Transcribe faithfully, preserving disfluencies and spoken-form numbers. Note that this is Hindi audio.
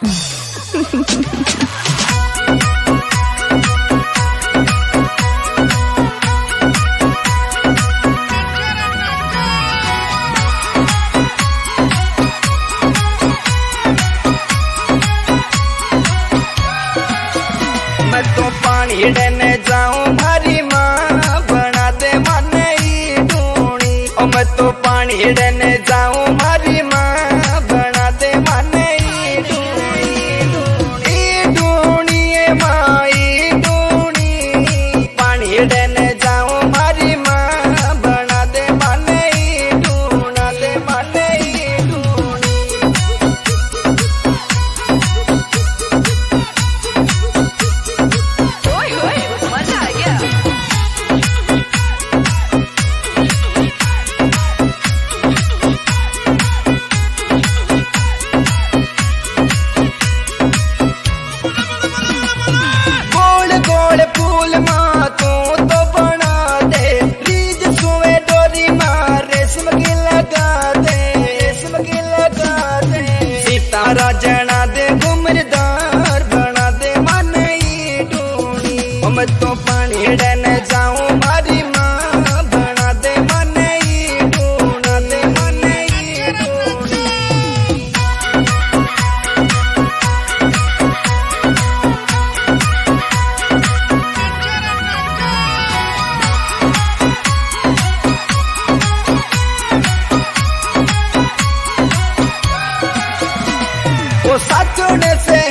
मैं तो पानी डने जाऊं भारी माँ बना दे माने ढूंढी। और मैं तो पानी डने जाऊं भारी माँ बना दे माने ढूंढी ढूंढी माई ढूंढी। पानी डने जाऊं भारी माँ बना दे माने ढूंढा दे माने ढूंढी। फूल माँ तू तो बना दे रीज सुवे डोरी माँ रेशम की लगा दे रेशम की लगा दे। सितारा जना दे घुमरदार बना दे माने ढूंढी। मैं तो पानी डने जाऊं मारी माँ बना दे माने ढूंढा दे माने ढूंढी। वो साचोने से